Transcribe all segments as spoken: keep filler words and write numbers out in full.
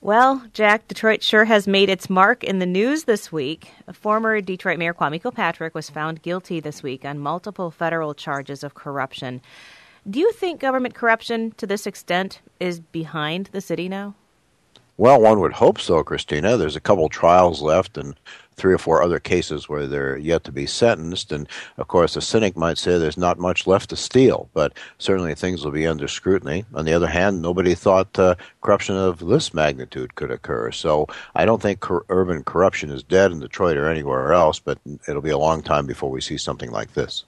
Well, Jack, Detroit sure has made its mark in the news this week. Former Detroit Mayor Kwame Kilpatrick was found guilty this week on multiple federal charges of corruption. Do you think government corruption to this extent is behind the city now? Well, one would hope so, Christina. There's a couple trials left and three or four other cases where they're yet to be sentenced. And, of course, a cynic might say there's not much left to steal, but certainly things will be under scrutiny. On the other hand, nobody thought uh, corruption of this magnitude could occur. So I don't think cor- urban corruption is dead in Detroit or anywhere else, but it'll be a long time before we see something like this.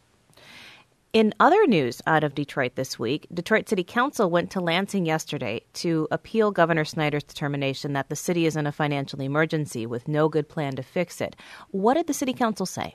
In other news out of Detroit this week, Detroit City Council went to Lansing yesterday to appeal Governor Snyder's determination that the city is in a financial emergency with no good plan to fix it. What did the City Council say?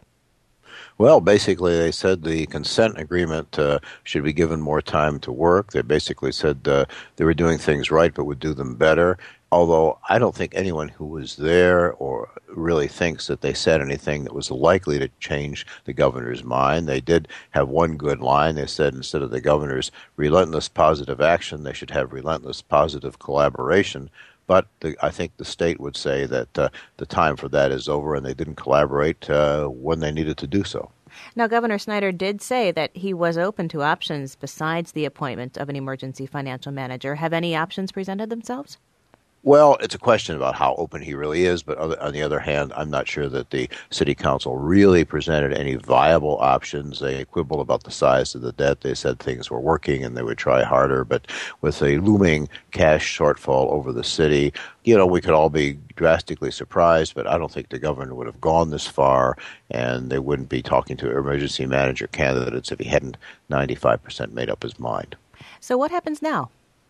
Well, basically, they said the consent agreement uh, should be given more time to work. They basically said uh, they were doing things right but would do them better. Although I don't think anyone who was there or really thinks that they said anything that was likely to change the governor's mind. They did have one good line. They said instead of the governor's relentless positive action, they should have relentless positive collaboration. But the, I think the state would say that uh, the time for that is over and they didn't collaborate uh, when they needed to do so. Now, Governor Snyder did say that he was open to options besides the appointment of an emergency financial manager. Have any options presented themselves? Well, it's a question about how open he really is, but on the other hand, I'm not sure that the city council really presented any viable options. They quibbled about the size of the debt. They said things were working and they would try harder, but with a looming cash shortfall over the city, you know, we could all be drastically surprised, but I don't think the governor would have gone this far, and they wouldn't be talking to emergency manager candidates if he hadn't ninety-five percent made up his mind. So what happens now?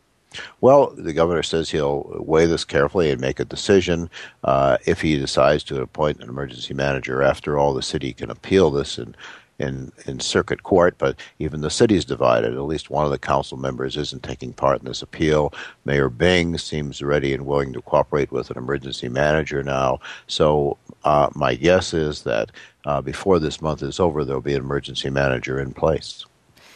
Well, the governor says he'll weigh this carefully and make a decision. Uh, if he decides to appoint an emergency manager, after all, the city can appeal this in, in, in circuit court, but even the city's divided. At least one of the council members isn't taking part in this appeal. Mayor Bing seems ready and willing to cooperate with an emergency manager now. So uh, my guess is that uh, before this month is over, there'll be an emergency manager in place.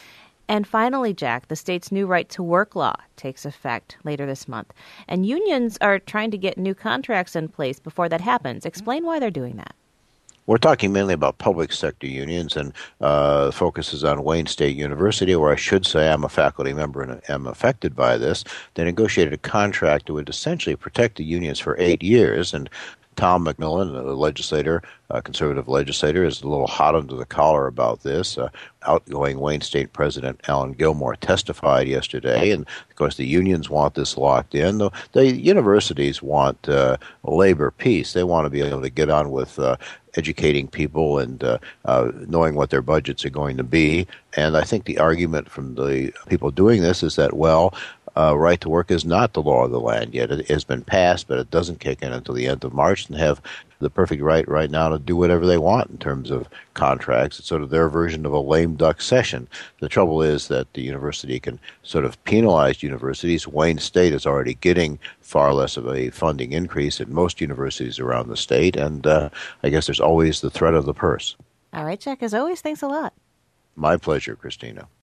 And finally, Jack, the state's new right to work law takes effect later this month. And unions are trying to get new contracts in place before that happens. Explain why they're doing that. We're talking mainly about public sector unions, and uh, focuses on Wayne State University, where I should say I'm a faculty member and am affected by this. They negotiated a contract that would essentially protect the unions for eight years, and Tom McMillan, a legislator, a conservative legislator, is a little hot under the collar about this. Uh, outgoing Wayne State President Alan Gilmore testified yesterday, and of course the unions want this locked in. The, the universities want uh, labor peace. They want to be able to get on with uh, educating people and uh, uh, knowing what their budgets are going to be. And I think the argument from the people doing this is that, well, Uh, right to work is not the law of the land yet. It has been passed, but it doesn't kick in until the end of March, and have the perfect right right now to do whatever they want in terms of contracts. It's sort of their version of a lame duck session. The trouble is that the university can sort of penalize universities. Wayne State is already getting far less of a funding increase than most universities around the state, and uh, I guess there's always the threat of the purse. All right, Jack, as always, thanks a lot. My pleasure, Christina.